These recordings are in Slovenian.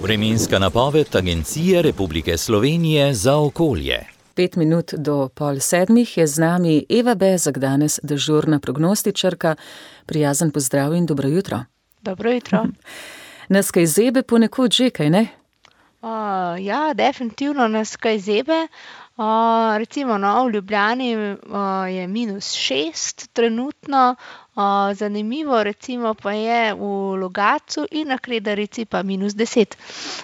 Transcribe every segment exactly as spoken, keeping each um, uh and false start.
Vremenska napoved Agencije Republike Slovenije za okolje. Pet minut do pol sedmih je z nami Eva Bezeg, danes dežurna prognostičarka. Prijazen pozdrav in dobro jutro. Dobro jutro. Nas kaj zebe ponekod že, kaj ne? Uh, ja, definitivno nas kaj zebe. Uh, recimo no, v Ljubljani uh, je minus šest trenutno. Uh, zanimivo recimo pa je v Logatcu in na Kredarici pa minus deset.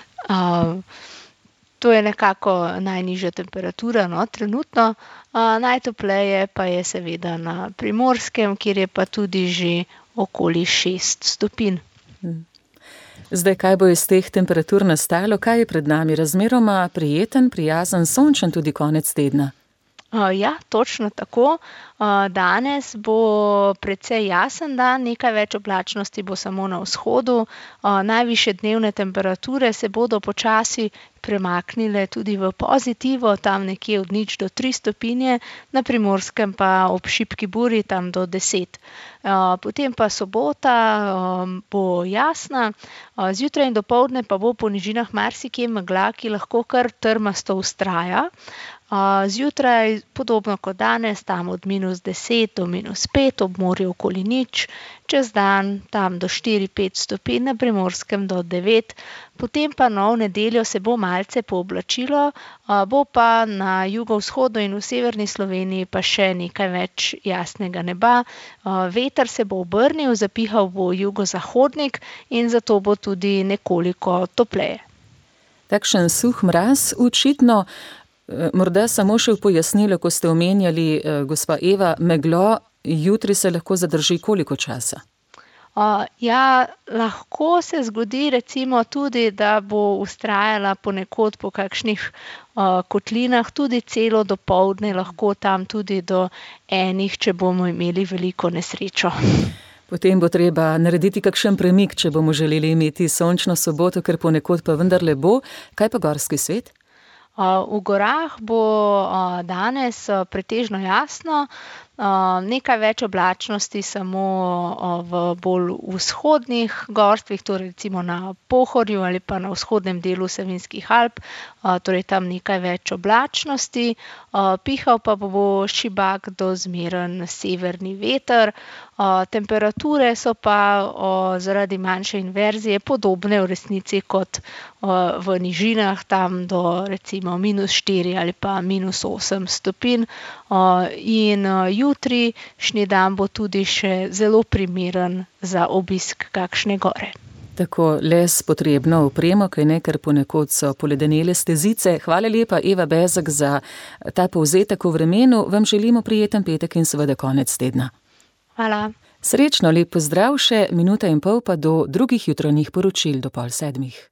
Uh, to je nekako najnižja temperatura, no, trenutno. Uh, najtopleje pa je seveda na Primorskem, kjer je pa tudi že okoli šest stopinj. Hmm. Zdaj, kaj bo iz teh temperatur nastalo? Kaj je pred nami? Razmeroma prijeten, prijazen, sončen tudi konec tedna? Uh, ja, točno tako. Uh, danes bo precej jasen dan, nekaj več oblačnosti bo samo na vzhodu. Uh, najvišje dnevne temperature se bodo počasi premaknile tudi v pozitivo, tam nekje od nič do tri stopinje, na Primorskem pa ob šibki buri tam do deset. Uh, potem pa sobota um, bo jasna, uh, zjutraj in dopoldne pa bo po nižinah marsikje megla, ki lahko kar trmasto vztraja. Uh, zjutraj, podobno kot danes, tam od minus deset do minus pet, ob morju okoli nič, čez dan tam do štiri pet stopinj, na Primorskem do devet. Potem pa no, v nedeljo se bo malce pooblačilo, uh, bo pa na jugovzhodu in v severni Sloveniji pa še nekaj več jasnega neba. Uh, veter se bo obrnil, zapihal bo jugozahodnik in zato bo tudi nekoliko topleje. Takšen suh mraz, očitno. Morda samo še v pojasnilo, ko ste omenjali, gospa Eva, meglo, jutri se lahko zadrži koliko časa? Uh, ja, lahko se zgodi recimo tudi, da bo vztrajala ponekod po kakšnih uh, kotlinah, tudi celo dopoldne, lahko tam tudi do enih, če bomo imeli veliko nesrečo. Potem bo treba narediti kakšen premik, če bomo želeli imeti sončno soboto, ker ponekod pa vendarle bo. Kaj pa gorski svet? V gorah bo danes pretežno jasno, nekaj več oblačnosti samo v bolj vzhodnih gorstvih, torej recimo na Pohorju ali pa na vzhodnem delu Savinjskih Alp, torej tam nekaj več oblačnosti, pihal pa bo šibak do zmeren severni veter. Temperature so pa zaradi manjše inverzije podobne v resnici kot v nižinah, tam do recimo minus štiri ali pa minus osem stopinj. In jutri dan bo tudi še zelo primeren za obisk kakšne gore. Tako, les potrebno opremo, kaj ne, ker ponekod so poledenele stezice. Hvala lepa, Eva Bezeg, za ta povzetek o vremenu. Vam želimo prijeten petek in seveda konec tedna. Hvala. Srečno, lep pozdrav, še minuta in pol pa do drugih jutranjih poročil do pol sedmih.